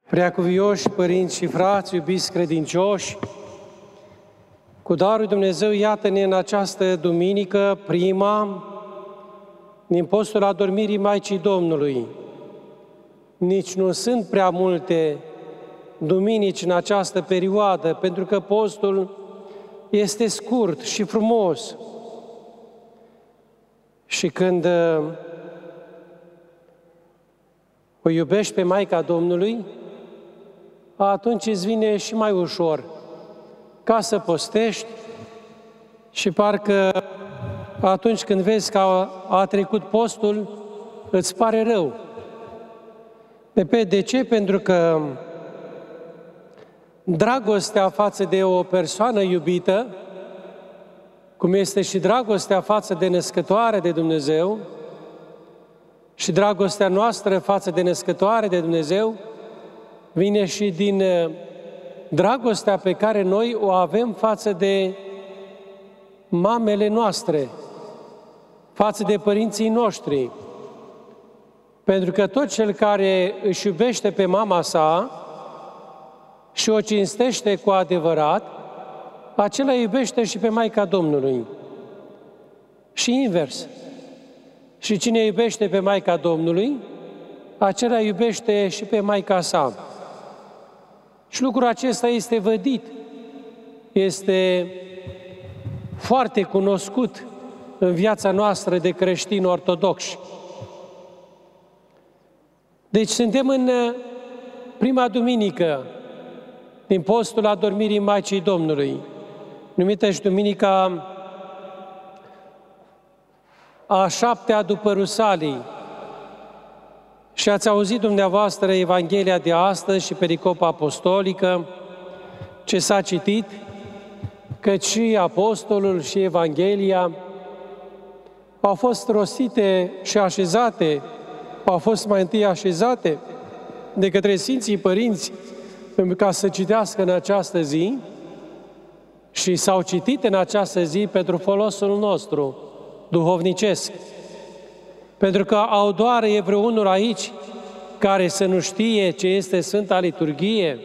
Preacuvioși părinți și frați, iubiți credincioși, cu darul lui Dumnezeu, iată-ne în această duminică, prima, din postul adormirii Maicii Domnului. Nici nu sunt prea multe duminici în această perioadă, pentru că postul este scurt și frumos. Și când o iubești pe Maica Domnului, atunci îți vine și mai ușor ca să postești și parcă atunci când vezi că a trecut postul, îți pare rău. De ce? Pentru că dragostea față de o persoană iubită, cum este și dragostea față de Născătoare de Dumnezeu și dragostea noastră față de Născătoare de Dumnezeu, vine și din dragostea pe care noi o avem față de mamele noastre, față de părinții noștri. Pentru că tot cel care își iubește pe mama sa și o cinstește cu adevărat, acela iubește și pe Maica Domnului. Și invers. Și cine iubește pe Maica Domnului, acela iubește și pe maica sa. Și lucrul acesta este vădit, este foarte cunoscut în viața noastră de creștini ortodoxi. Deci suntem în prima duminică din postul adormirii Maicii Domnului, numită și duminica a 7-a după Rusalii. Și ați auzit dumneavoastră Evanghelia de astăzi și pericopa apostolică, ce s-a citit, căci și apostolul și Evanghelia au fost rostite și așezate, au fost mai întâi așezate de către Sfinții Părinți ca să citească în această zi și s-au citit în această zi pentru folosul nostru duhovnicesc. Pentru că au doar vreunul aici care să nu știe ce este Sfânta Liturghie?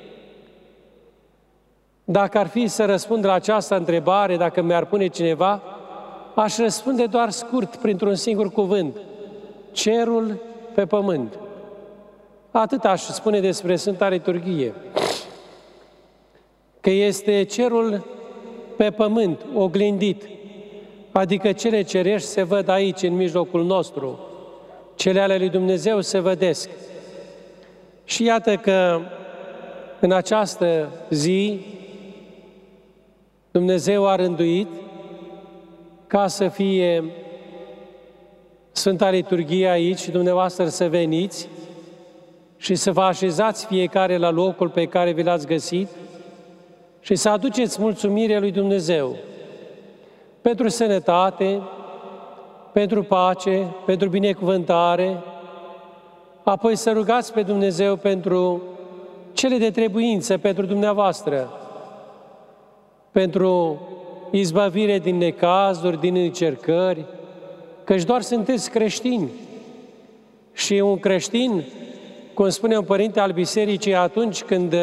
Dacă ar fi să răspund la această întrebare, dacă mi-ar pune cineva, aș răspunde doar scurt, printr-un singur cuvânt: cerul pe pământ. Atât aș spune despre Sfânta Liturghie. Că este cerul pe pământ, oglindit. Adică cele cerești se văd aici, în mijlocul nostru. Cele ale lui Dumnezeu se vădesc. Și iată că în această zi Dumnezeu a rânduit ca să fie Sfânta Liturghie aici și dumneavoastră să veniți și să vă așezați fiecare la locul pe care vi l-ați găsit și să aduceți mulțumire lui Dumnezeu pentru sănătate, pentru pace, pentru binecuvântare, apoi să rugați pe Dumnezeu pentru cele de trebuință pentru dumneavoastră, pentru izbăvire din necazuri, din încercări, căci doar sunteți creștini. Și un creștin, cum spune un părinte al bisericii, atunci când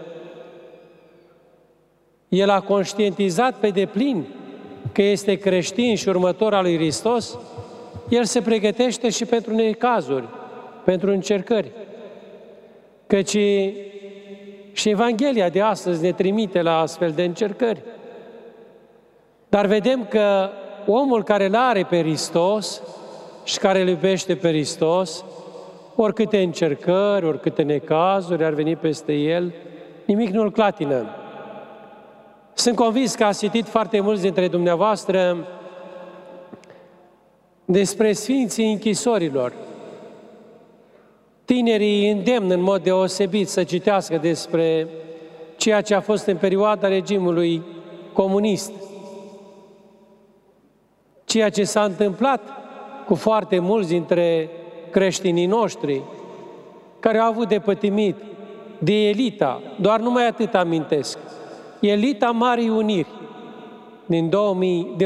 el a conștientizat pe deplin că este creștin și următor al lui Hristos, el se pregătește și pentru necazuri, pentru încercări. Căci și Evanghelia de astăzi ne trimite la astfel de încercări. Dar vedem că omul care îl are pe Hristos și care îl iubește pe Hristos, oricâte încercări, oricâte necazuri ar veni peste el, nimic nu îl clatină. Sunt convins că ați citit foarte mulți dintre dumneavoastră despre Sfinții Închisorilor. Tinerii îndemn în mod deosebit să citească despre ceea ce a fost în perioada regimului comunist. Ceea ce s-a întâmplat cu foarte mulți dintre creștinii noștri, care au avut de pătimit de elita, doar numai atât amintesc, elita Marii Uniri din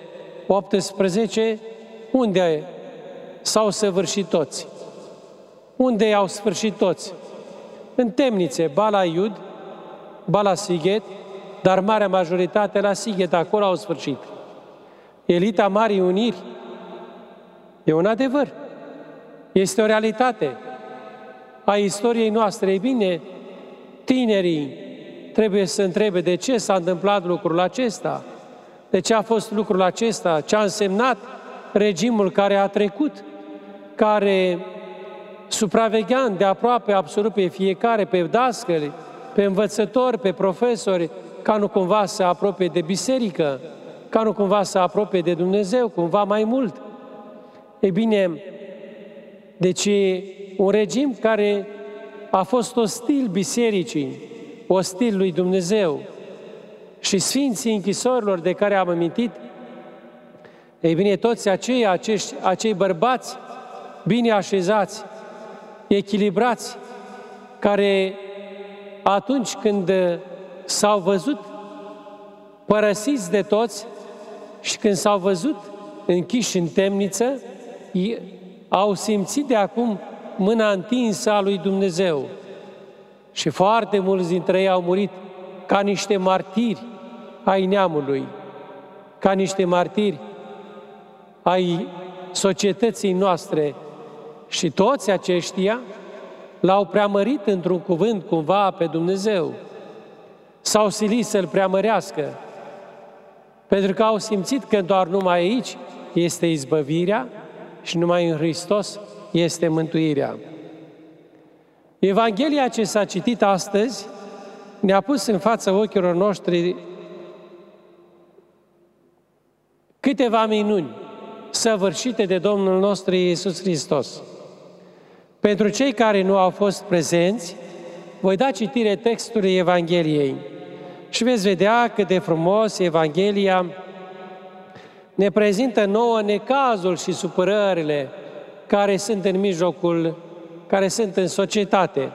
1918, unde s-au săvârșit toți. Unde au sfârșit toți? În temnițe, ba la Iud, ba la Sighet, dar marea majoritate la Sighet, acolo au sfârșit. Elita Marii Uniri e un adevăr. Este o realitate a istoriei noastre. Ei bine, tinerii trebuie să întrebe de ce s-a întâmplat lucrul acesta, de ce a fost lucrul acesta, ce a însemnat regimul care a trecut, care supraveghea îndeaproape absolut pe fiecare, pe dascăli, pe învățători, pe profesori, ca nu cumva să apropie de biserică, ca nu cumva să apropie de Dumnezeu, cumva mai mult. Ei bine, deci un regim care a fost ostil bisericii, ostil lui Dumnezeu și sfinții închisorilor de care am amintit, ei bine, toți acei bărbați bine așezați, echilibrați, care atunci când s-au văzut părăsiți de toți și când s-au văzut închiși în temniță, au simțit de acum mâna întinsă a lui Dumnezeu. Și foarte mulți dintre ei au murit ca niște martiri ai neamului, ca niște martiri ai societății noastre. Și toți aceștia l-au preamărit într-un cuvânt cumva pe Dumnezeu. S-au silit să-L preamărească, pentru că au simțit că doar numai aici este izbăvirea și numai în Hristos este mântuirea. Evanghelia ce s-a citit astăzi ne-a pus în fața ochilor noștri câteva minuni săvârșite de Domnul nostru Iisus Hristos. Pentru cei care nu au fost prezenți, voi da citire textului Evangheliei și veți vedea cât de frumos Evanghelia ne prezintă nouă necazul și supărările care sunt în mijlocul, care sunt în societate.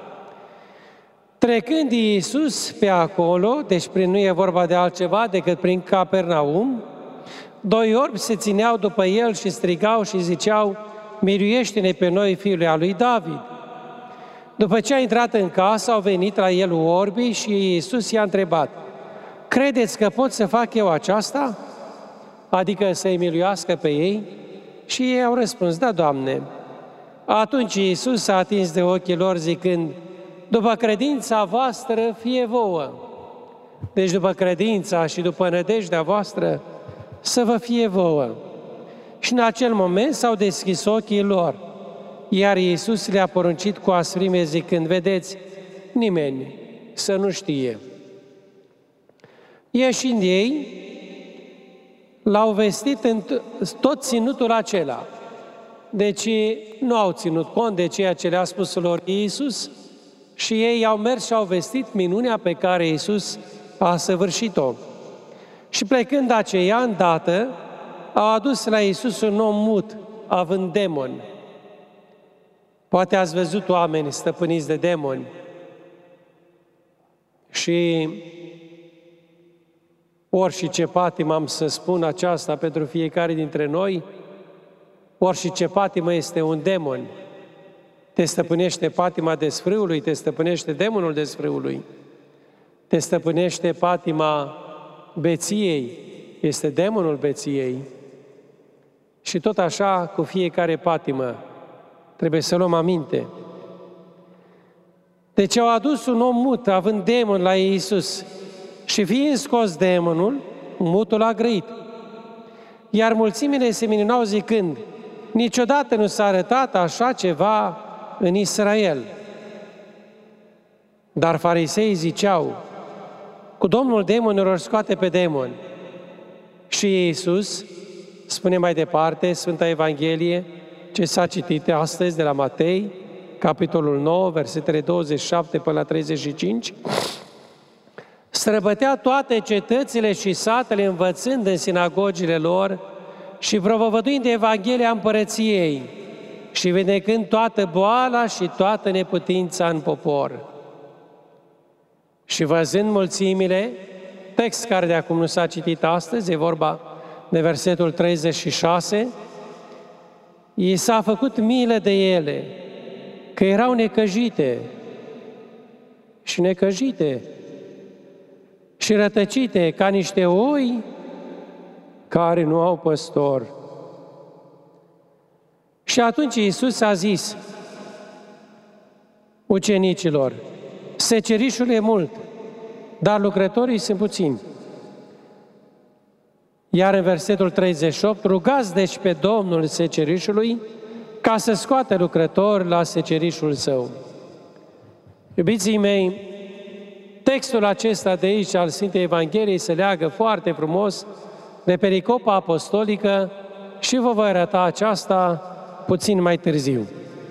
Trecând Iisus pe acolo, deci nu e vorba de altceva decât prin Capernaum, doi orbi se țineau după el și strigau și ziceau: miluiește-ne pe noi, fiul al lui David. După ce a intrat în casă, au venit la el orbii și Iisus i-a întrebat: credeți că pot să fac eu aceasta? Adică să-i miluiască pe ei? Și ei au răspuns: da, Doamne. Atunci Iisus s-a atins de ochii lor zicând: după credința voastră fie vouă. Deci după credința și după nădejdea voastră să vă fie vouă. Și în acel moment s-au deschis ochii lor, iar Iisus le-a poruncit cu asprime zicând: vedeți, nimeni să nu știe. Ieșind ei, l-au vestit în tot ținutul acela. Deci nu au ținut cont de ceea ce le-a spus lor Iisus și ei au mers și au vestit minunea pe care Iisus a săvârșit-o. Și plecând aceia, îndată, au adus la Iisus un om mut, având demoni. Poate ați văzut oameni stăpâniți de demoni. Și ori și ce patimă am să spun aceasta pentru fiecare dintre noi, ori și ce patimă este un demon. Te stăpânește patima desfrâului, te stăpânește demonul desfrâului, te stăpânește patima beției, este demonul beției. Și tot așa cu fiecare patimă trebuie să luăm aminte. Deci au adus un om mut, având demon, la Iisus, și fiind scos demonul, mutul a grăit. Iar mulțimile se minunau zicând: niciodată nu s-a arătat așa ceva în Israel. Dar fariseii ziceau: cu Domnul demonilor scoate pe demoni. Și Iisus spune mai departe, Sfânta Evanghelie, ce s-a citit astăzi de la Matei, capitolul 9, versetele 27 până la 35, străbătea toate cetățile și satele, învățând în sinagogile lor și propovăduind Evanghelia Împărăției și vindecând toată boala și toată neputința în popor. Și văzând mulțimile, text care de acum nu s-a citit astăzi, e vorba de versetul 36, i s-a făcut milă de ele, că erau necăjite și necăjite și rătăcite ca niște oi care nu au păstor. Și atunci Iisus a zis ucenicilor: secerișul e mult, dar lucrătorii sunt puțini. Iar în versetul 38, rugați deci pe Domnul secerișului ca să scoată lucrători la secerișul său. Iubiții mei, textul acesta de aici al Sfintei Evangheliei se leagă foarte frumos de pericopa apostolică și vă voi arăta aceasta puțin mai târziu.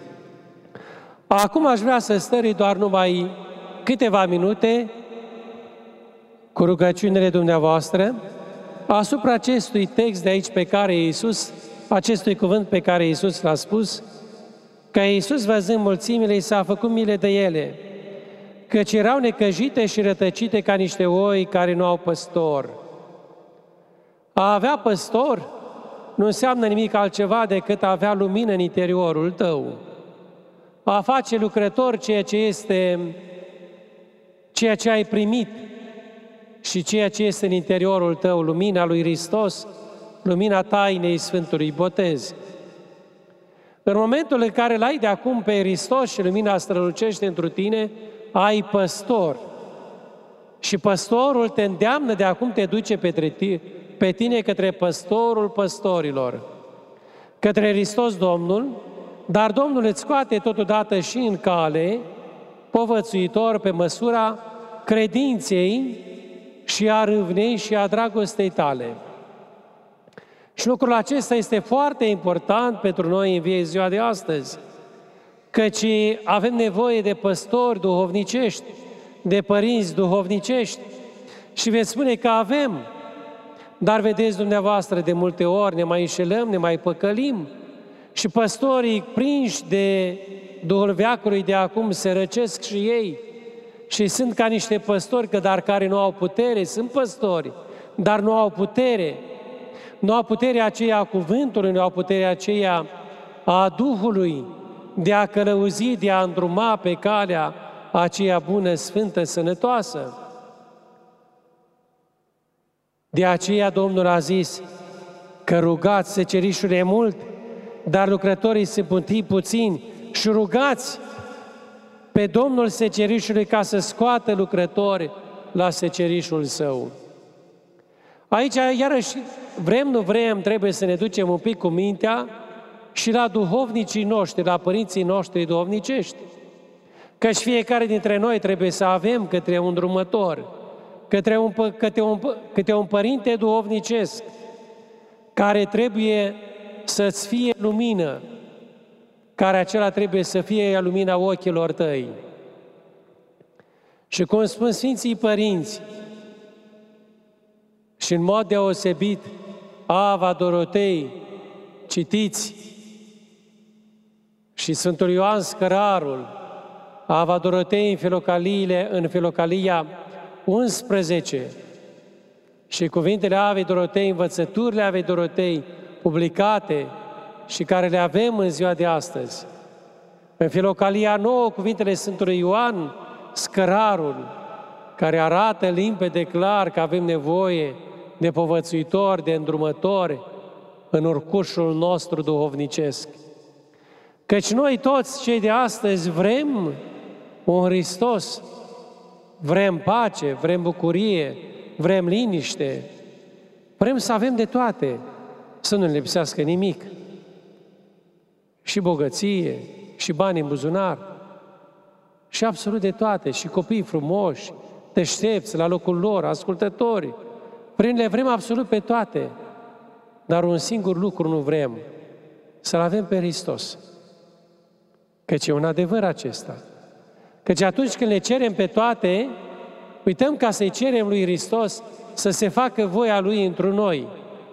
Acum aș vrea să stări doar numai câteva minute cu rugăciunile dumneavoastră asupra acestui text de aici pe care Iisus, acestui cuvânt pe care Iisus l-a spus, că Iisus, văzând mulțimile, s-a făcut milă de ele, căci erau necăjite și rătăcite ca niște oi care nu au păstor. A avea păstor nu înseamnă nimic altceva decât a avea lumină în interiorul tău. A face lucrător ceea ce ai primit și ceea ce este în interiorul tău, lumina lui Hristos, lumina tainei Sfântului Botez. În momentul în care l-ai de acum pe Hristos și lumina strălucește întru tine, ai păstor. Și păstorul te îndeamnă de acum, te duce pe tine către păstorul păstorilor, către Hristos Domnul, dar Domnul îți scoate totodată și în cale povățuitor pe măsura credinței și a râvnei și a dragostei tale. Și lucrul acesta este foarte important pentru noi în ziua de astăzi, căci avem nevoie de păstori duhovnicești, de părinți duhovnicești. Și veți spune că avem, dar vedeți dumneavoastră, de multe ori ne mai înșelăm, ne mai păcălim și păstorii prinși de Duhul veacului de acum se răcesc și ei și sunt ca niște păstori, dar care nu au putere, sunt păstori, dar nu au putere. Nu au puterea aceea a cuvântului, nu au puterea aceea a Duhului de a călăuzi, de a îndruma pe calea aceea bună, sfântă, sănătoasă. De aceea Domnul a zis că rugați, secerișul e mult, dar lucrătorii sunt puțini, și rugați pe Domnul secerișului ca să scoată lucrători la secerișul său. Aici, iarăși, vrem, nu vrem, trebuie să ne ducem un pic cu mintea și la duhovnicii noștri, la părinții noștri duhovnicești. Căci fiecare dintre noi trebuie să avem câte un drumător, câte un părinte duhovnicesc, care trebuie să-ți fie lumină, care acela trebuie să fie lumina ochilor tăi. Și cum spun Sfinții Părinți, și în mod deosebit Ava Dorotei, citiți, și Sfântul Ioan Scărarul, Ava Dorotei în Filocalia 11, și cuvintele Avei Dorotei, învățăturile Avei Dorotei, publicate și care le avem în ziua de astăzi. În Filocalia 9, cuvintele Sfântului Ioan Scărarul, care arată limpede clar că avem nevoie de povățuitori, de îndrumători în urcușul nostru duhovnicesc. Căci noi toți cei de astăzi vrem un Hristos, vrem pace, vrem bucurie, vrem liniște, vrem să avem de toate, să nu ne lipsească nimic. Și bogăție, și bani în buzunar, și absolut de toate, și copii frumoși, deștepți la locul lor, ascultători. Le vrem absolut pe toate, dar un singur lucru nu vrem, să-L avem pe Hristos. Căci e un adevăr acesta. Căci atunci când le cerem pe toate, uităm ca să-i cerem lui Hristos să se facă voia Lui întru noi.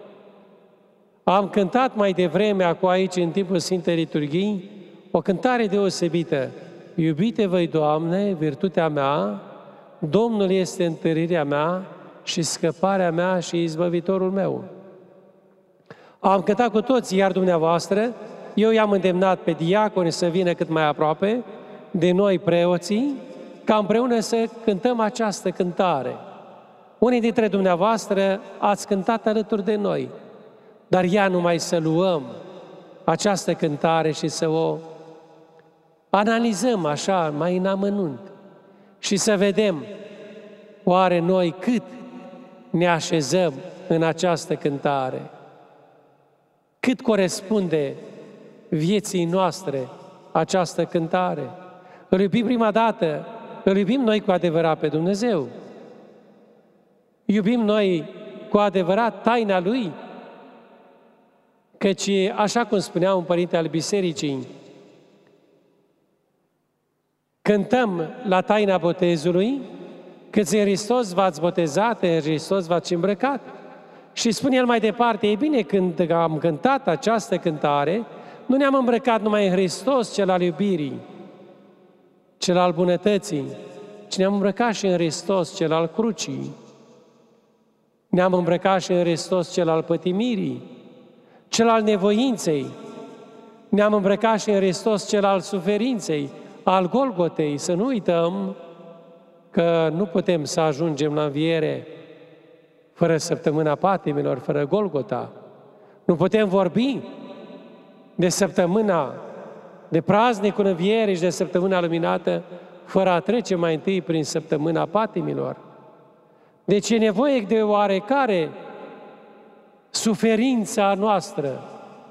Am cântat mai devreme, acum aici, în timpul Sfintei Liturghii, o cântare deosebită. Iubite-vă, Doamne, virtutea mea, Domnul este întărirea mea și scăparea mea și izbăvitorul meu. Am cântat cu toții, iar dumneavoastră Eu i-am îndemnat pe diaconi să vină cât mai aproape de noi preoții, ca împreună să cântăm această cântare. Unii dintre dumneavoastră ați cântat alături de noi, dar ea numai să luăm această cântare și să o analizăm așa, mai în amănunt, și să vedem oare noi cât ne așezăm în această cântare, cât corespunde vieții noastre această cântare. Îl iubim prima dată, îl iubim noi cu adevărat pe Dumnezeu. Iubim noi cu adevărat taina Lui, căci, așa cum spunea un părinte al bisericii, cântăm la taina botezului, câți în Hristos v-ați botezat, în Hristos v-ați îmbrăcat. Și spune el mai departe, e bine, când am cântat această cântare, nu ne-am îmbrăcat numai în Hristos, cel al iubirii, cel al bunătății, ci ne-am îmbrăcat și în Hristos, cel al crucii. Ne-am îmbrăcat și în Hristos, cel al pătimirii, cel al nevoinței. Ne-am îmbrăcat și în Hristos, cel al suferinței, al Golgotei. Să nu uităm că nu putem să ajungem la înviere fără săptămâna patimilor, fără Golgota. Nu putem vorbi de săptămâna, de praznicul învierii și de săptămâna luminată, fără a trece mai întâi prin săptămâna patimilor. Deci e nevoie de oarecare suferința noastră.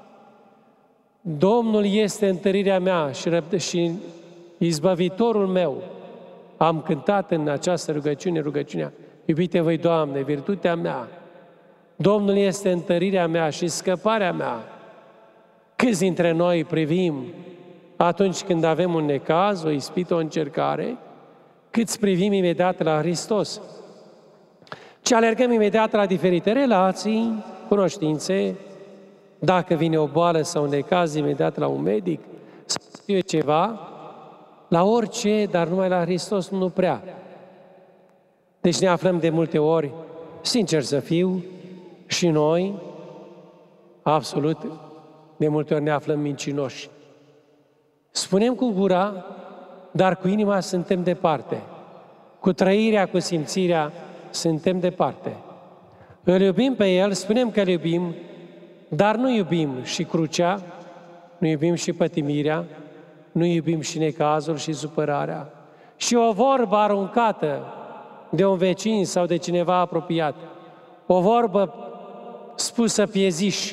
Domnul este întărirea mea și izbăvitorul meu. Am cântat în această rugăciunea, iubite voi, Doamne, virtutea mea. Domnul este întărirea mea și scăparea mea. Câți dintre noi privim atunci când avem un necaz, o ispită, o încercare, câți privim imediat la Hristos? Ci alergăm imediat la diferite relații, cunoștințe, dacă vine o boală sau un necaz, imediat la un medic, să fie ceva, la orice, dar numai la Hristos nu prea. Deci ne aflăm de multe ori, sincer să fiu, și noi, absolut, de multe ori ne aflăm mincinoși. Spunem cu gura, dar cu inima suntem departe. Cu trăirea, cu simțirea, suntem departe. Îl iubim pe El, spunem că îl iubim, dar nu iubim și crucea, nu iubim și pătimirea, nu iubim și necazul și supărarea. Și o vorbă aruncată de un vecin sau de cineva apropiat, o vorbă spusă pieziș,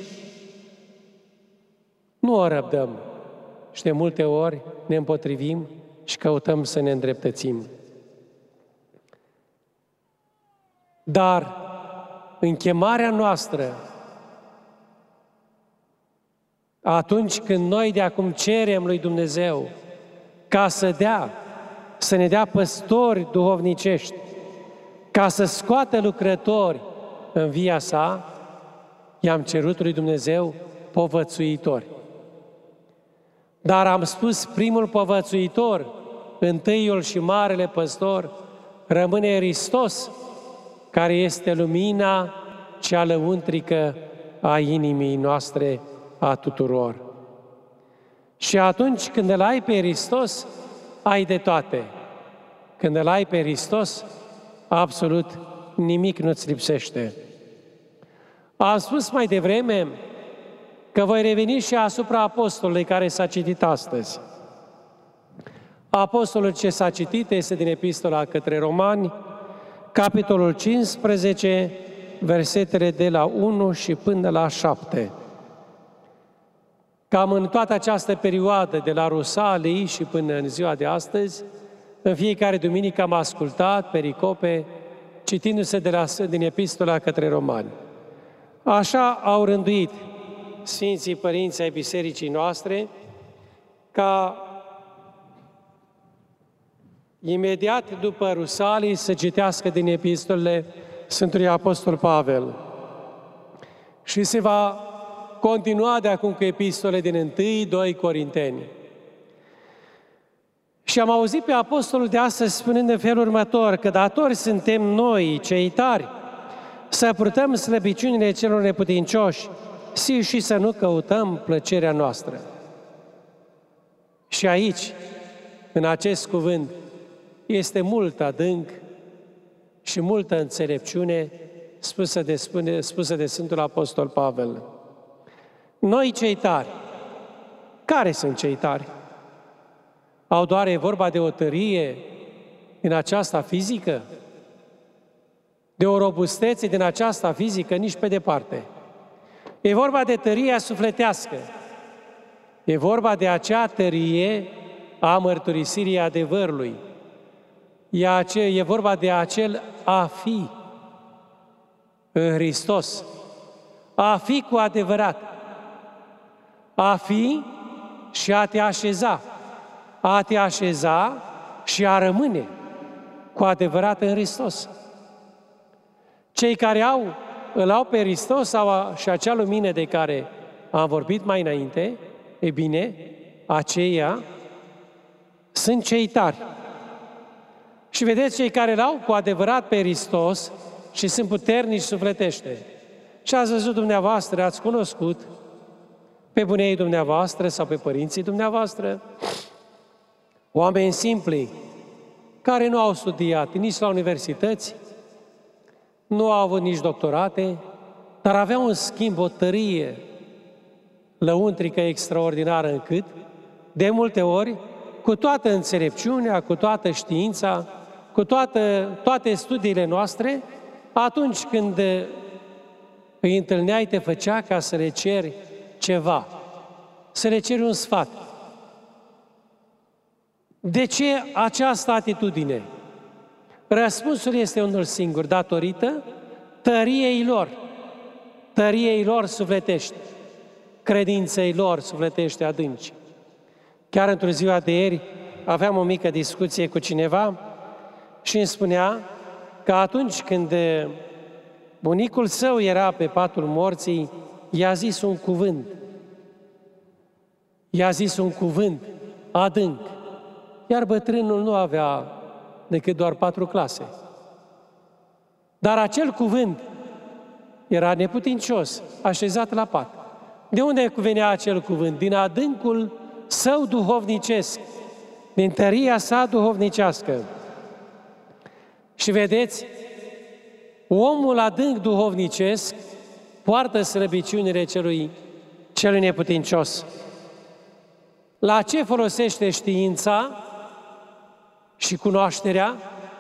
nu o răbdăm. Și de multe ori ne împotrivim și căutăm să ne îndreptățim. Dar în chemarea noastră, atunci când noi de acum cerem lui Dumnezeu ca să ne dea păstori duhovnicești, ca să scoată lucrători în via sa, i-am cerut lui Dumnezeu povățuitori. Dar am spus, primul povățuitor, întâiul și marele păstor, rămâne Hristos, care este lumina cea lăuntrică a inimii noastre, a tuturor. Și atunci când îl ai pe Hristos, ai de toate. Când îl ai pe Hristos, absolut nimic nu-ți lipsește. Am spus mai devreme că voi reveni și asupra apostolului care s-a citit astăzi. Apostolul ce s-a citit este din Epistola către Romani, capitolul 15, versetele de la 1 și până la 7. Cam în toată această perioadă, de la Rusalii și până în ziua de astăzi, în fiecare duminică am ascultat pericope citindu-se din Epistola către Romani. Așa au rânduit Sfinții Părinți ai Bisericii noastre ca imediat după Rusalii să citească din epistolele Sfântului Apostol Pavel. Și se va continua de acum cu epistole din 1-2 Corinteni. Și am auzit pe apostolul de astăzi spunând în felul următor, că datori suntem noi, cei tari, să purtăm slăbiciunile celor neputincioși și să nu căutăm plăcerea noastră. Și aici, în acest cuvânt, este mult adânc și multă înțelepciune spusă de Sfântul Apostol Pavel. Noi cei tari, care sunt cei tari? Au doar e vorba de o tărie din aceasta fizică? De o robustețe din aceasta fizică? Nici pe departe. E vorba de tăria sufletească. E vorba de acea tărie a mărturisirii adevărului. E vorba de acel a fi în Hristos. A fi cu adevărat. A fi și a te așeza. A te așeza și a rămâne cu adevărat în Hristos. Cei care îl au pe Hristos și acea lumină de care am vorbit mai înainte, e bine, aceia sunt cei tari. Și vedeți, cei care l-au cu adevărat pe Hristos și sunt puternici sufletește. Și ați văzut dumneavoastră, ați cunoscut pe bunei dumneavoastră sau pe părinții dumneavoastră, oameni simpli, care nu au studiat nici la universități, nu au avut nici doctorate, dar aveau în schimb o tărie lăuntrică extraordinară încât, de multe ori, cu toată înțelepciunea, cu toată știința, cu toate studiile noastre, atunci când îi întâlneai, te făcea ca să le ceri ceva, să le ceri un sfat. De ce această atitudine? Răspunsul este unul singur, datorită tăriei lor sufletești, credinței lor sufletești adânci. Chiar într-o ziua de ieri aveam o mică discuție cu cineva și îmi spunea că atunci când bunicul său era pe patul morții, i-a zis un cuvânt. I-a zis un cuvânt adânc, iar bătrânul nu avea decât doar 4 clase. Dar acel cuvânt era neputincios, așezat la pat. De unde venea acel cuvânt? Din adâncul său duhovnicesc, din tăria sa duhovnicească. Și vedeți, omul adânc duhovnicesc poartă slăbiciunile celui neputincios. La ce folosește știința și cunoașterea?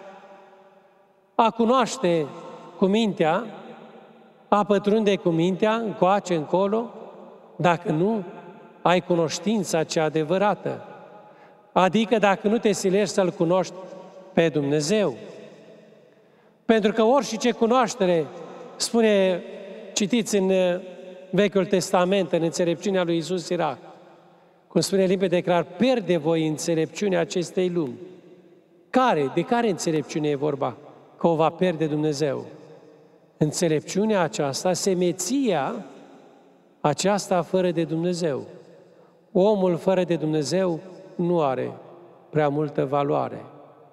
A cunoaște cu mintea, a pătrunde cu mintea, încoace, încolo, dacă nu ai cunoștința cea adevărată. Adică dacă nu te silești să-L cunoști pe Dumnezeu. Pentru că orice cunoaștere, citiți în Vechiul Testament, în înțelepciunea lui Iisus Sirac, cum spune limpede clar, pierde voi înțelepciunea acestei lumi. De care înțelepciune e vorba? Că o va pierde Dumnezeu. Înțelepciunea aceasta, semeția aceasta fără de Dumnezeu. Omul fără de Dumnezeu nu are prea multă valoare.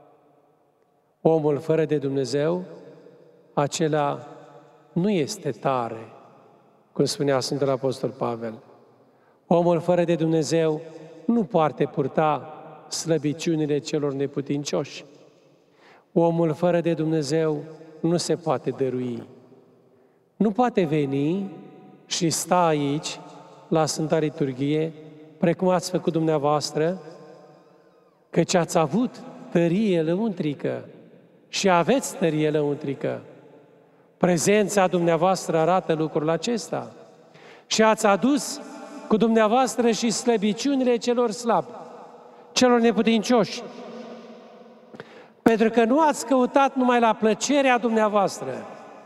Omul fără de Dumnezeu, acela nu este tare, cum spunea Sfântul Apostol Pavel. Omul fără de Dumnezeu nu poate purta slăbiciunile celor neputincioși. Omul fără de Dumnezeu nu se poate dărui. Nu poate veni și sta aici, la Sfânta Liturghie, precum ați făcut dumneavoastră, căci ați avut tărie lăuntrică și aveți tărie lăuntrică. Prezența dumneavoastră arată lucrul acesta. Și ați adus cu dumneavoastră și slăbiciunile celor slabi, celor neputincioși. Pentru că nu ați căutat numai la plăcerea dumneavoastră,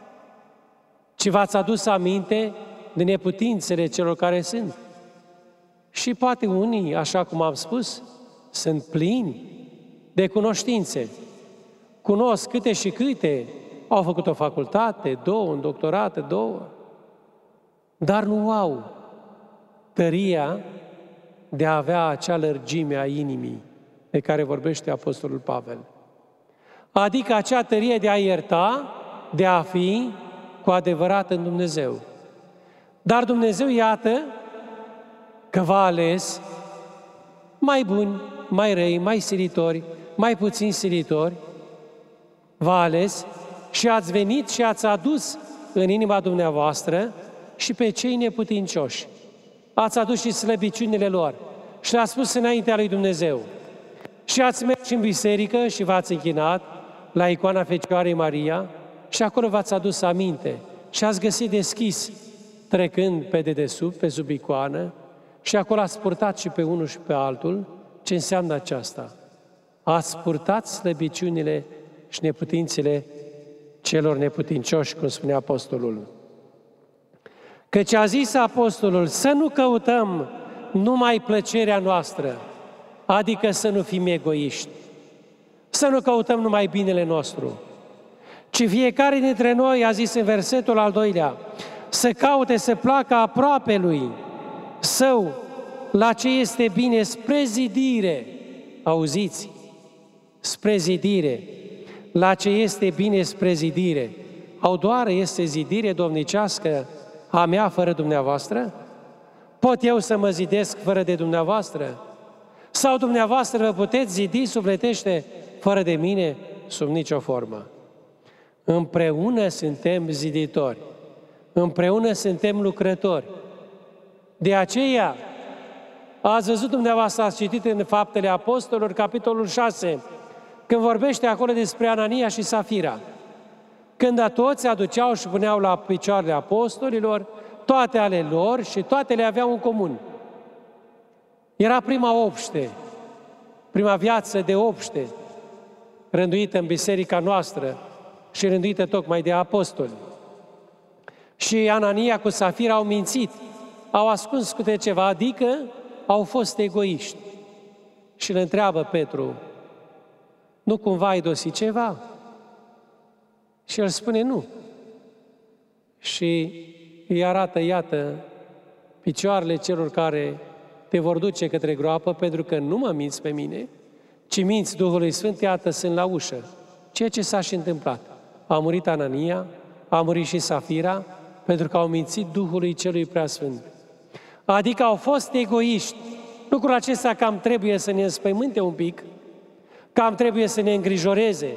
ci v-ați adus aminte de neputințele celor care sunt. Și poate unii, așa cum am spus, sunt plini de cunoștințe. Cunosc câte și câte, au făcut o facultate, 2, un doctorat, 2, dar nu au tăria de a avea acea lărgime a inimii de care vorbește Apostolul Pavel. Adică acea tărie de a ierta, de a fi cu adevărat în Dumnezeu. Dar Dumnezeu, iată, că v-a ales mai buni, mai răi, mai silitori, mai puțin silitori, v-a ales și ați venit și ați adus în inima dumneavoastră și pe cei neputincioși. Ați adus și slăbiciunile lor și le-ați pus înaintea lui Dumnezeu. Și ați mers în biserică și v-ați închinat la icoana Fecioarei Maria și acolo v-ați adus aminte și ați găsit deschis, trecând pe dedesubt, pe sub icoană, și acolo ați purtat și pe unul și pe altul. Ce înseamnă aceasta? Ați purtat slăbiciunile și neputințele celor neputincioși, cum spunea apostolul. Căci a zis apostolul să nu căutăm numai plăcerea noastră, adică să nu fim egoiști, să nu căutăm numai binele nostru, ci fiecare dintre noi, a zis în versetul al 2-lea, să caute să placă aproapelui său la ce este bine spre zidire. Auziți? Spre zidire. La ce este bine spre zidire. Doar este zidire domnicească a mea fără dumneavoastră? Pot eu să mă zidesc fără de dumneavoastră? Sau dumneavoastră vă puteți zidi sufletește fără de mine? Sub nicio formă. Împreună suntem ziditori. Împreună suntem lucrători. De aceea, ați văzut dumneavoastră, ați citit în Faptele Apostolilor, capitolul 6, când vorbește acolo despre Anania și Safira. Când toți aduceau și puneau la picioarele apostolilor, toate ale lor și toate le aveau în comun. Era prima obște, prima viață de obște, rânduită în biserica noastră și rânduită tocmai de apostoli. Și Anania cu Safira au mințit, au ascuns câte ceva, adică au fost egoiști. Și îl întreabă Petru, nu cumva ai dosit ceva? Și el spune nu. Și îi arată, iată, picioarele celor care te vor duce către groapă, pentru că nu mă minți pe mine, ci minți Duhului Sfânt, iată, sunt la ușă. Ceea ce s-a și întâmplat. A murit Anania, a murit și Safira, pentru că au mințit Duhului Celui Preasfânt. Adică au fost egoiști. Lucrul acesta cam trebuie să ne înspăimânte un pic, cam trebuie să ne îngrijoreze.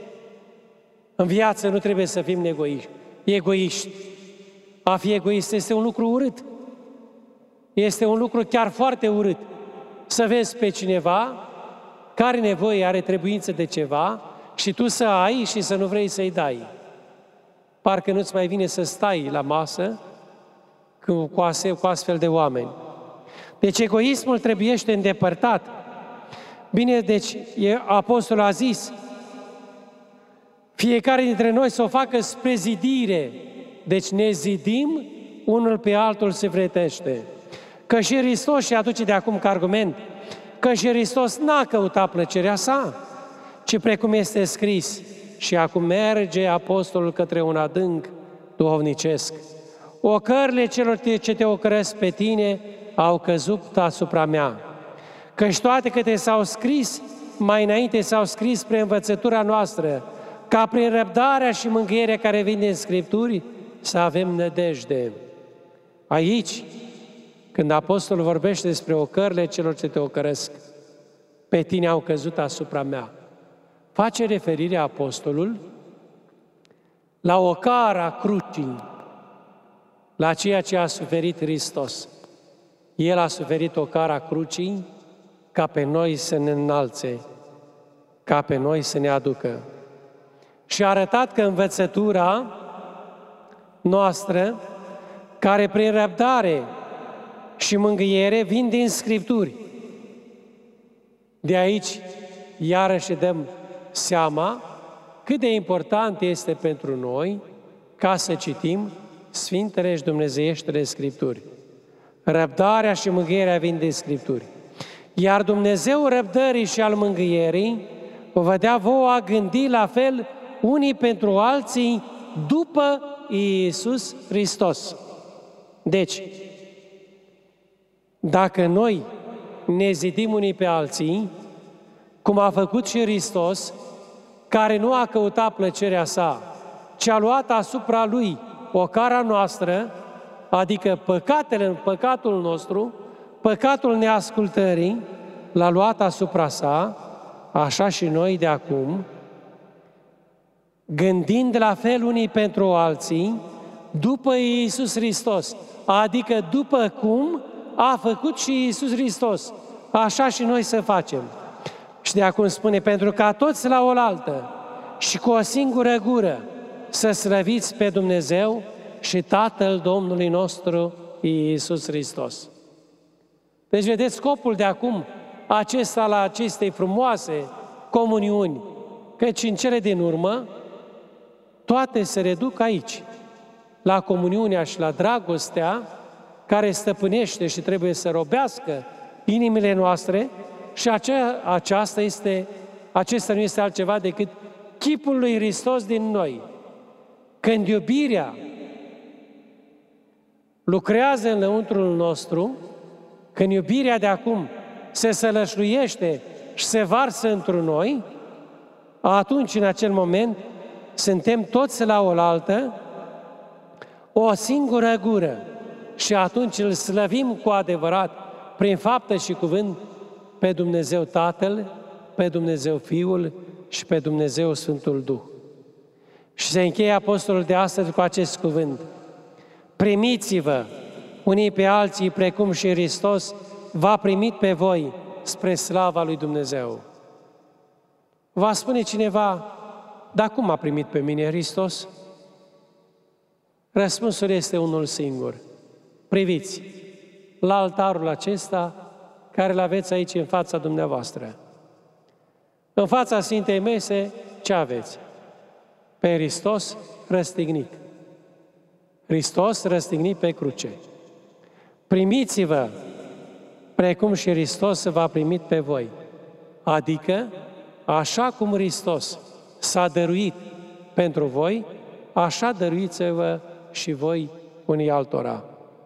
În viață nu trebuie să fim egoiști. A fi egoist este un lucru urât. Este un lucru chiar foarte urât. Să vezi pe cineva care nevoie, are trebuință de ceva și tu să ai și să nu vrei să-i dai. Parcă nu-ți mai vine să stai la masă cu astfel de oameni. Deci egoismul trebuiește îndepărtat. Bine, deci apostolul a zis, fiecare dintre noi să o facă spre zidire. Deci ne zidim, unul pe altul se vretește. Că și Hristos, și aduce de acum ca argument, că și Hristos n-a căutat plăcerea sa, ci precum este scris, și acum merge apostolul către un adânc duhovnicesc. Ocările celor ce te ocăresc pe tine au căzut asupra mea. Căci toate câte s-au scris, mai înainte s-au scris spre învățătura noastră, ca prin răbdarea și mângâierea care vin din Scripturi, să avem nădejde. Aici, când apostolul vorbește despre ocările celor ce te ocăresc, pe tine au căzut asupra mea, face referire apostolul la ocara crucii, la ceea ce a suferit Hristos. El a suferit ocara crucii ca pe noi să ne înalțe, ca pe noi să ne aducă. Și a arătat că învățătura noastră, care prin răbdare și mângâiere vin din Scripturi. De aici, iarăși dăm seama cât de important este pentru noi ca să citim Sfintele și Dumnezeieștile Scripturi. Răbdarea și mângâierea vin din Scripturi. Iar Dumnezeu răbdării și al mângâierii vă dea vouă a gândi la fel unii pentru alții după Iisus Hristos. Deci, dacă noi ne zidim unii pe alții, cum a făcut și Hristos, care nu a căutat plăcerea sa, ci a luat asupra Lui ocara noastră, adică păcatul nostru, păcatul neascultării, l-a luat asupra sa, așa și noi de acum, gândind la fel unii pentru alții, după Iisus Hristos, adică după cum a făcut și Iisus Hristos, așa și noi să facem. Și de acum spune, pentru ca toți la oaltă și cu o singură gură să slăviți pe Dumnezeu și Tatăl Domnului nostru Iisus Hristos. Deci vedeți scopul de acum acesta la acestei frumoase comuniuni, căci în cele din urmă toate se reduc aici, la comuniunea și la dragostea care stăpânește și trebuie să robească inimile noastre și acesta nu este altceva decât chipul lui Hristos din noi. Când iubirea lucrează în lăuntrul nostru, când iubirea de acum se sălășluiește și se varsă într-un noi, atunci, în acel moment, suntem toți la oaltă, o singură gură, și atunci îl slăvim cu adevărat, prin faptă și cuvânt, pe Dumnezeu Tatăl, pe Dumnezeu Fiul și pe Dumnezeu Sfântul Duh. Și se încheie apostolul de astăzi cu acest cuvânt: primiți-vă unii pe alții, precum și Hristos v-a primit pe voi spre slava lui Dumnezeu. Va spune cineva, dar cum a primit pe mine Hristos? Răspunsul este unul singur. Priviți la altarul acesta care îl aveți aici în fața dumneavoastră. În fața Sfintei Mese, ce aveți? Pe Hristos răstignit. Hristos răstignit pe cruce. Primiți-vă, precum și Hristos v-a primit pe voi. Adică, așa cum Hristos s-a dăruit pentru voi, așa dăruiți-vă și voi unii altora.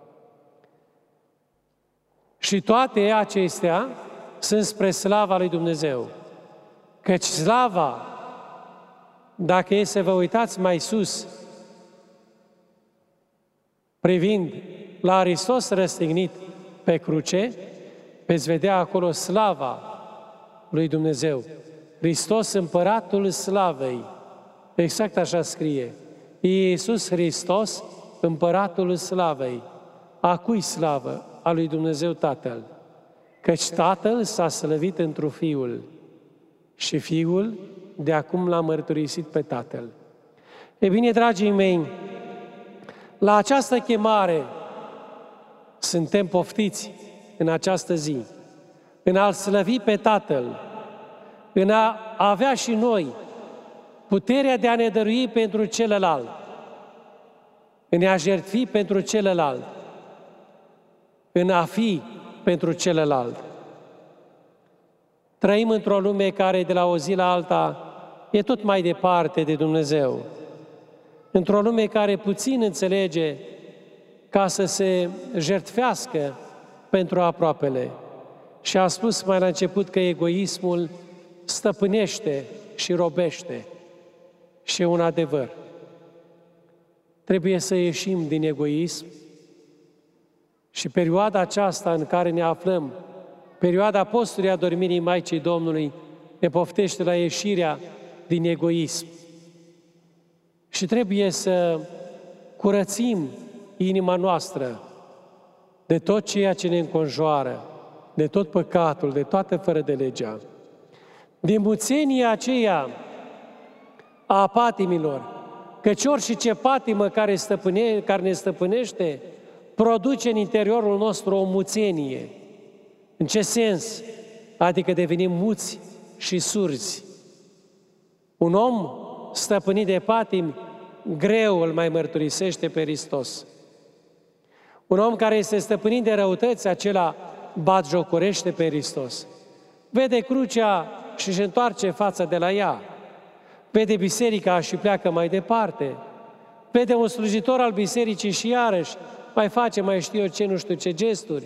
Și toate acestea sunt spre slava lui Dumnezeu. Căci slava, dacă e să vă uitați mai sus, privind la Hristos răstignit pe cruce, veți vedea acolo slava lui Dumnezeu. Hristos, împăratul slavei. Exact așa scrie. Iisus Hristos, împăratul slavei. A cui slavă? A lui Dumnezeu Tatăl. Căci Tatăl s-a slăvit întru Fiul și Fiul de acum l-a mărturisit pe Tatăl. E bine, dragii mei, la această chemare suntem poftiți în această zi, în a-L slăvi pe Tatăl, în a avea și noi puterea de a ne dărui pentru celălalt, în a jertfi pentru celălalt, în a fi pentru celălalt. Trăim într-o lume care de la o zi la alta e tot mai departe de Dumnezeu. Într-o lume care puțin înțelege ca să se jertfească pentru aproapele. Și a spus mai la început că egoismul stăpânește și robește. Și e un adevăr. Trebuie să ieșim din egoism și perioada aceasta în care ne aflăm, perioada postului adormirii Maicii Domnului, ne poftește la ieșirea din egoism. Și trebuie să curățim inima noastră de tot ceea ce ne înconjoară, de tot păcatul, de toată fără de legea. Din muțenia aceea a patimilor, căci orice patimă care ne stăpânește, produce în interiorul nostru o muțenie. În ce sens? Adică devenim muți și surzi. Un om stăpânit de patimi, greu îl mai mărturisește pe Hristos. Un om care este stăpânit de răutăți, acela batjocorește pe Hristos. Vede crucea și își întoarce fața de la ea. Vede biserica și pleacă mai departe. Vede un slujitor al bisericii și iarăși mai face, mai știu eu ce, nu știu ce gesturi.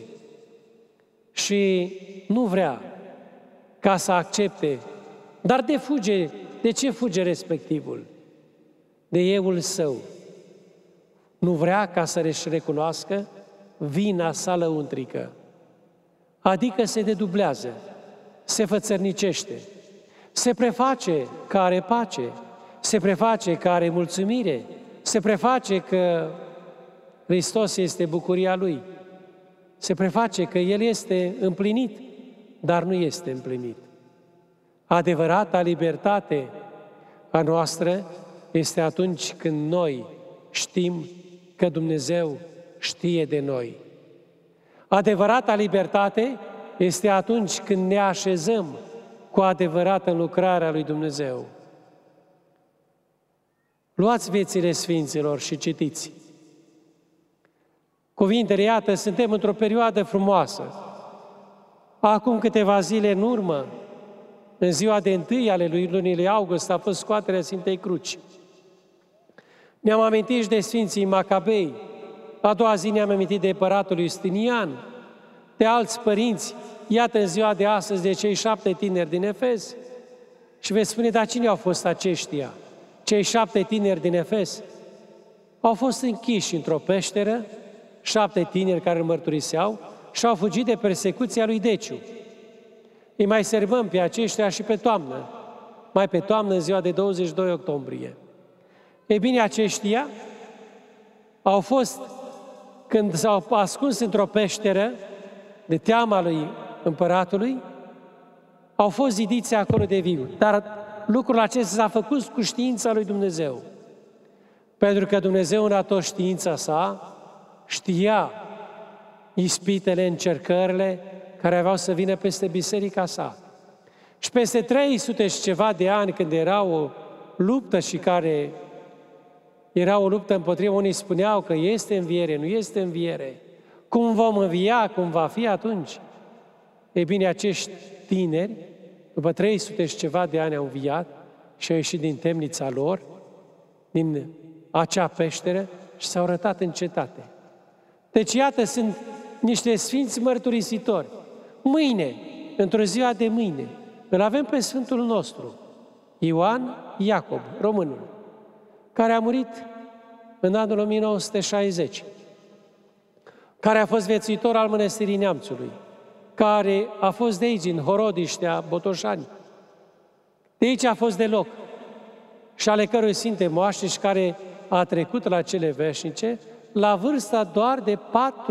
Și nu vrea ca să accepte. Dar de ce fuge respectivul? De euul său. Nu vrea ca să-și recunoască vina sa lăuntrică. Adică se dedublează. se fățărnicește, se preface că are pace, se preface că are mulțumire, se preface că Hristos este bucuria Lui, se preface că El este împlinit, dar nu este împlinit. Adevărata libertate a noastră este atunci când noi știm că Dumnezeu știe de noi. Adevărata libertate este atunci când ne așezăm cu adevărat în lucrarea lui Dumnezeu. Luați viețile Sfinților și citiți. Cuvintele, iată, suntem într-o perioadă frumoasă. Acum câteva zile în urmă, în ziua de 1 ale lunii august, a fost scoaterea Sfintei Cruci. Ne-am amintit și de Sfinții Macabei. A doua zi ne-am amintit de împăratul Justinian, de alți părinți. Iată în ziua de astăzi de cei 7 tineri din Efes. Și veți spune, dar cine au fost aceștia? Cei 7 tineri din Efes au fost închiși într-o peșteră, 7 tineri care îl mărturiseau și au fugit de persecuția lui Deciu. Îi mai sărbăm pe aceștia și pe toamnă, mai pe toamnă în ziua de 22 octombrie. Ei bine, aceștia au fost, când s-au ascuns într-o peșteră de teama lui împăratului, au fost zidiți acolo de viu. Dar lucrul acesta s-a făcut cu știința lui Dumnezeu. Pentru că Dumnezeu, în tot știința sa, știa ispitele, încercările care aveau să vină peste biserica sa. Și peste 300 și ceva de ani, când era o luptă și care era o luptă împotriva, unii spuneau că este înviere, nu este înviere, cum vom învia, cum va fi atunci? Ei bine, acești tineri, după 300 și ceva de ani au înviat și au ieșit din temnița lor, din acea peșteră și s-au arătat în cetate. Deci, iată, sunt niște sfinți mărturisitori. Mâine, într-o ziua de mâine, îl avem pe Sfântul nostru, Ioan Iacob, românul, care a murit în anul 1960, care a fost viețuitor al Mănăstirii Neamțului, care a fost de aici, în Horodiștea, Botoșani. De aici a fost deloc. Și ale cărui sfinte moaște și care a trecut la cele veșnice, la vârsta doar de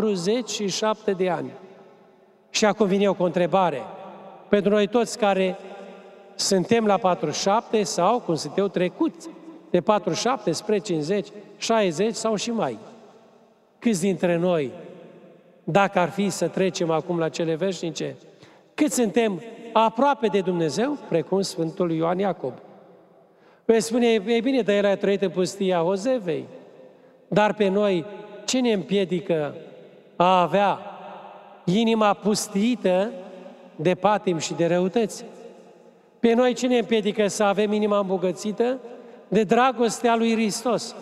47 de ani. Și acum vine eu cu o întrebare. Pentru noi toți care suntem la 47 sau, cum sunt eu, trecuți de 47 spre 50, 60 sau și mai. Câți dintre noi, dacă ar fi să trecem acum la cele veșnice, cât suntem aproape de Dumnezeu, precum Sfântul Ioan Iacob? Vei spune, e bine, dar el a trăit în pustia Hozevei. Dar pe noi, ce ne împiedică a avea inima pustiită de patim și de răutăți? Pe noi, ce ne împiedică să avem inima îmbogățită de dragostea lui Hristos?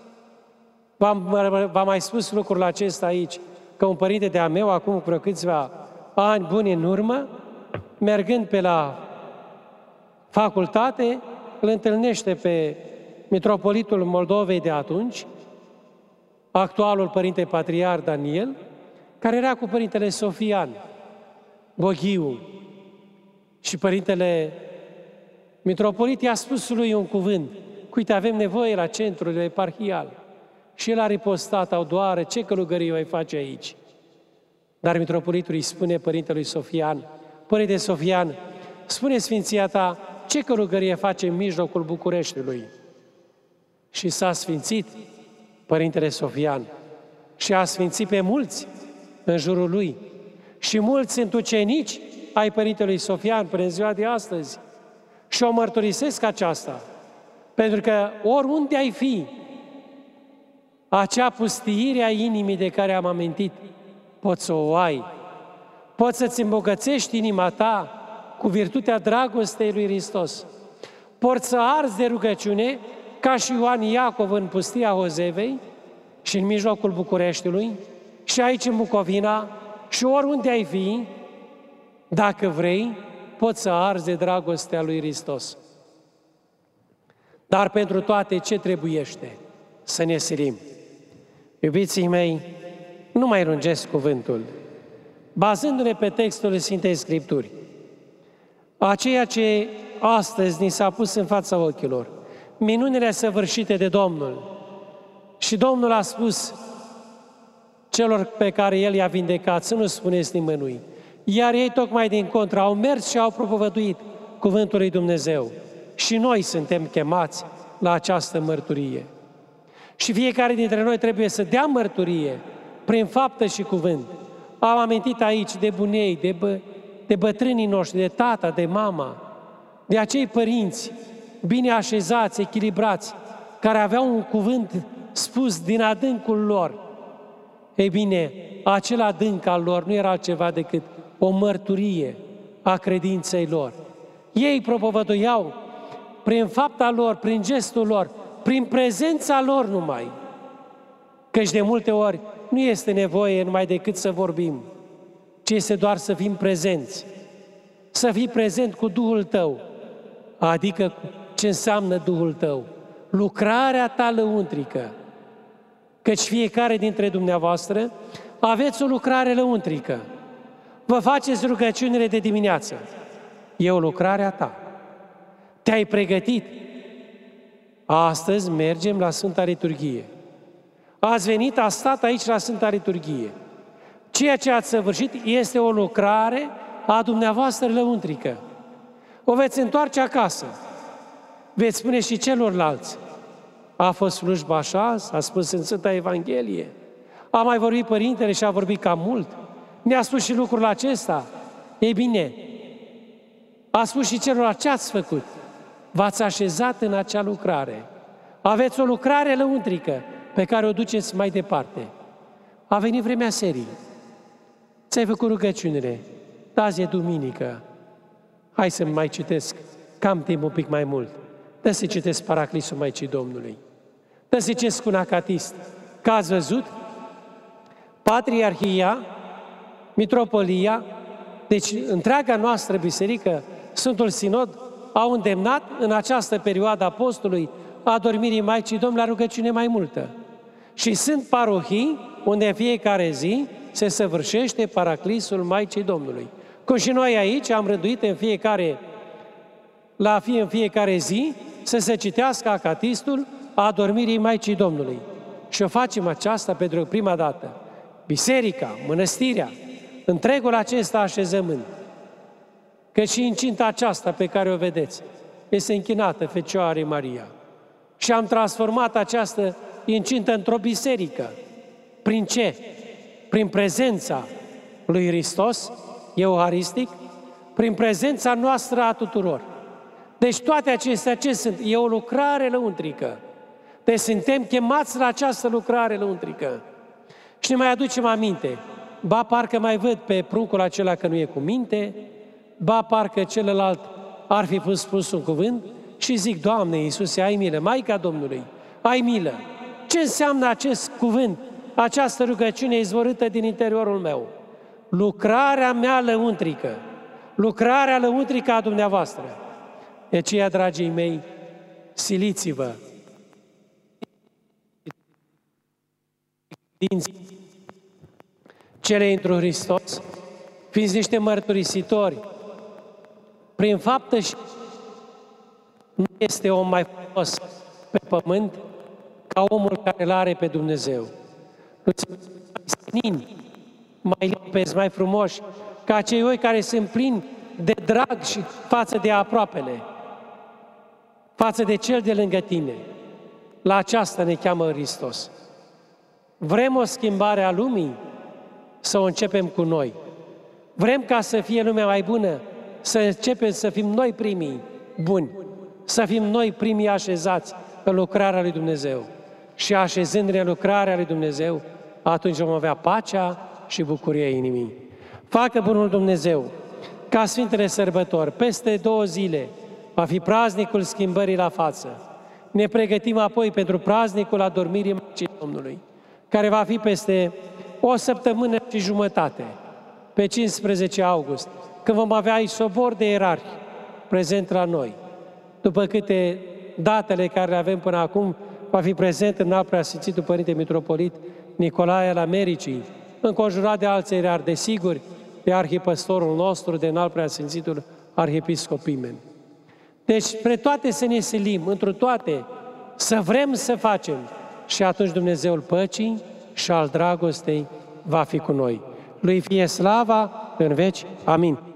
V-am mai spus lucrul acesta aici, că un părinte de-a meu, acum vreo câțiva ani buni în urmă, mergând pe la facultate, îl întâlnește pe mitropolitul Moldovei de atunci, actualul părinte patriar Daniel, care era cu părintele Sofian Boghiu. Și părintele mitropolit i-a spus lui un cuvânt: uite, avem nevoie la centrul eparhial. Și el a ripostat: au doare, ce călugărie voi face aici? Dar mitropolitul îi spune părintelui Sofian: Părinte Sofian, spune Sfinția ta, ce călugărie face în mijlocul Bucureștiului? Și s-a sfințit părintele Sofian și a sfințit pe mulți în jurul lui. Și mulți sunt ucenici ai părintelui Sofian până în ziua de astăzi. Și o mărturisesc aceasta, pentru că oriunde ai fi, acea pustiire a inimii de care am amintit, poți să o ai. Poți să-ți îmbogățești inima ta cu virtutea dragostei lui Hristos. Poți să arzi de rugăciune, ca și Ioan Iacov în pustia Hozevei și în mijlocul Bucureștiului, și aici în Bucovina, și oriunde ai fi, dacă vrei, poți să arzi de dragostea lui Hristos. Dar pentru toate, ce trebuiește? Să ne silim. Iubiții mei, nu mai lungesc cuvântul. Bazându-ne pe textul Sfintei Scripturi, a ceea ce astăzi ni s-a pus în fața ochilor, minunile săvârșite de Domnul. Și Domnul a spus celor pe care El i-a vindecat să nu spuneți nimănui. Iar ei tocmai din contră au mers și au propovăduit cuvântul lui Dumnezeu. Și noi suntem chemați la această mărturie. Și fiecare dintre noi trebuie să dea mărturie prin faptă și cuvânt. Am amintit aici de bunei, de bătrânii noștri, de tata, de mama, de acei părinți bine așezați, echilibrați, care aveau un cuvânt spus din adâncul lor. Ei bine, acel adânc al lor nu era altceva decât o mărturie a credinței lor. Ei propovăduiau prin fapta lor, prin gestul lor, prin prezența lor numai. Căci de multe ori nu este nevoie numai decât să vorbim, ci este doar să fim prezenți. Să fii prezent cu Duhul tău, adică ce înseamnă Duhul tău? Lucrarea ta lăuntrică. Căci fiecare dintre dumneavoastră aveți o lucrare lăuntrică. Vă faceți rugăciunile de dimineață. E o lucrare a ta. Te-ai pregătit. Astăzi mergem la Sfânta Liturghie. Ați venit, ați stat aici la Sfânta Liturghie. Ceea ce ați săvârșit este o lucrare a dumneavoastră lăuntrică. O veți întoarce acasă. Veți spune și celorlalți. A fost slujba așa, a spus în Sfânta Evanghelie. A mai vorbit Părintele și a vorbit cam mult. Ne-a spus și lucrul acesta. Ei bine, a spus și celorlalți ce ați făcut. V-ați așezat în acea lucrare. Aveți o lucrare lăuntrică pe care o duceți mai departe. A venit vremea serii. Ți-ai făcut rugăciunile. Azi e duminică. Hai să mai citesc. Cam timp un pic mai mult. Dă să citesc Paraclisul Maicii Domnului. Dă să citesc un acatist. Că ați văzut? Patriarhia, Mitropolia, deci întreaga noastră biserică, Sfântul Sinod, au îndemnat în această perioadă a postului a dormirii Maicii Domnului la rugăciune mai multă. Și sunt parohii unde în fiecare zi se săvârșește Paraclisul Maicii Domnului. Cum și noi aici am rânduit în fiecare zi să se citească acatistul adormirii Maicii Domnului. Și o facem aceasta pentru prima dată. Biserica, mănăstirea, întregul acesta așezământ, că și incinta aceasta pe care o vedeți este închinată Fecioarei Maria. Și am transformat această incintă într-o biserică. Prin ce? Prin prezența lui Hristos, euharistic, prin prezența noastră a tuturor. Deci toate acestea ce sunt? E o lucrare lăuntrică. Deci suntem chemați la această lucrare lăuntrică. Și ne mai aducem aminte. Ba parcă mai văd pe pruncul acela că nu e cu minte, ba parcă celălalt ar fi spus un cuvânt și zic, Doamne Iisuse, ai milă, Maica Domnului, ai milă. Ce înseamnă acest cuvânt, această rugăciune izvorâtă din interiorul meu? Lucrarea mea lăuntrică, lucrarea lăuntrică a dumneavoastră. De aceea, dragii mei, siliți-vă, cele întru Hristos, fiți niște mărturisitori, prin faptă și nu este om mai frumos pe pământ ca omul care îl are pe Dumnezeu. Nu sunt mai senini, mai limpezi, mai frumoși, ca cei oi care sunt plini de drag și față de aproapele, față de cel de lângă tine. La aceasta ne cheamă Hristos. Vrem o schimbare a lumii? Să o începem cu noi. Vrem ca să fie lumea mai bună? Să începem să fim noi primii buni. Să fim noi primii așezați în lucrarea lui Dumnezeu. Și așezându-ne în lucrarea lui Dumnezeu, atunci vom avea pacea și bucuria inimii. Facă bunul Dumnezeu ca Sfintele Sărbători, peste 2 zile, va fi praznicul schimbării la față. Ne pregătim apoi pentru praznicul adormirii Maicii Domnului, care va fi peste o săptămână și jumătate, pe 15 august, când vom avea aici sobor de ierarhi prezent la noi. După câte datele care le avem până acum, va fi prezent în Înalt Preasfințitul Părinte Mitropolit Nicolae al Americii, înconjurat de alți ierarhi, desigur, de arhipăstorul nostru, de Înalt Preasfințitul arhiepiscopii mei. Deci, spre toate să ne silim, întru toate, să vrem să facem, și atunci Dumnezeul păcii și al dragostei va fi cu noi. Lui fie slava în veci. Amin.